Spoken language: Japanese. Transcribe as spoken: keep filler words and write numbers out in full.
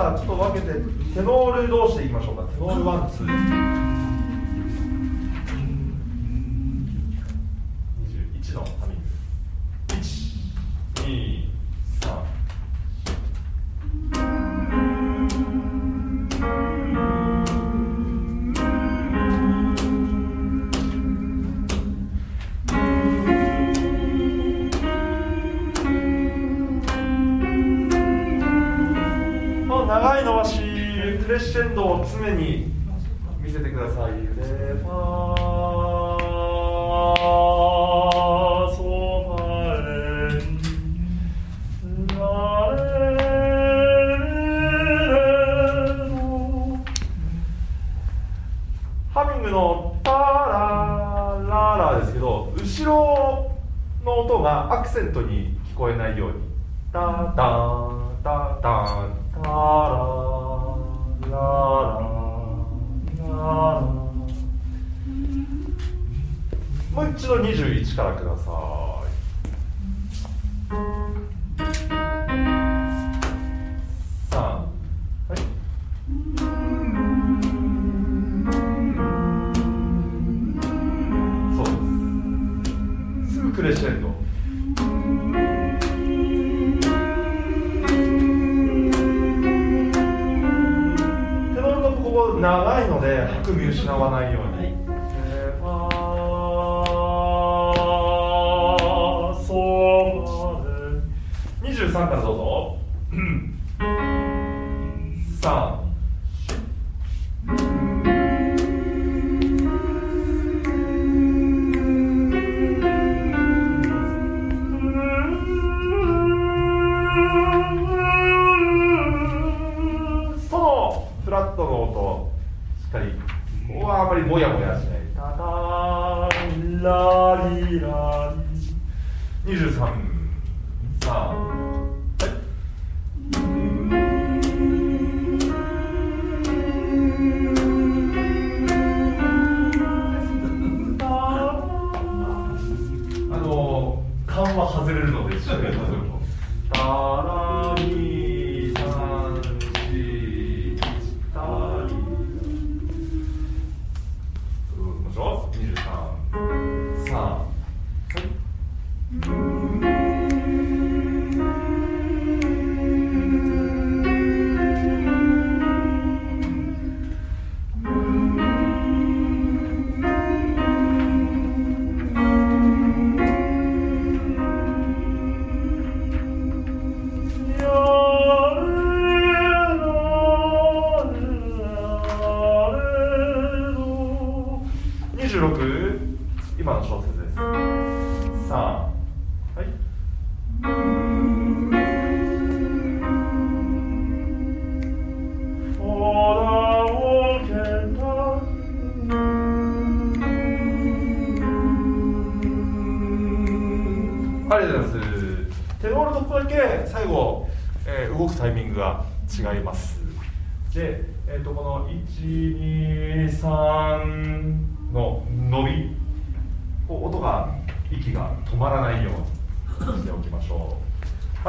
あちょっと分けてテノール同士でいきましょうか。テノールワンツー。にじゅういちのハミング。いち、に、さん。長い伸ばし、クレッシェンドを常に見せてください。レファソファレラレレロ。ハミングのタラララですけど、後ろの音がアクセントに聞こえないようにタタンタタンタラララララ。もう一度にじゅういちからください。さん、はい。そうです。すぐクレッシェンド。長いので拍見失わないように、はい、レファソにじゅうさんからどうぞ。さん、そのフラットの音しっかり、ここはあまりもやもやしない。タタラリラリ。にじゅうさん、さん、はい。あの勘は外れるので一緒にやりましょう。タラリにじゅうろく、今の小節です。さん、はい。ありがとうございます。テノールトップだけ最後、えー、動くタイミングが違います。で、えー、とこのいち、に、さんの伸び、音が息が止まらないようにしておきましょう。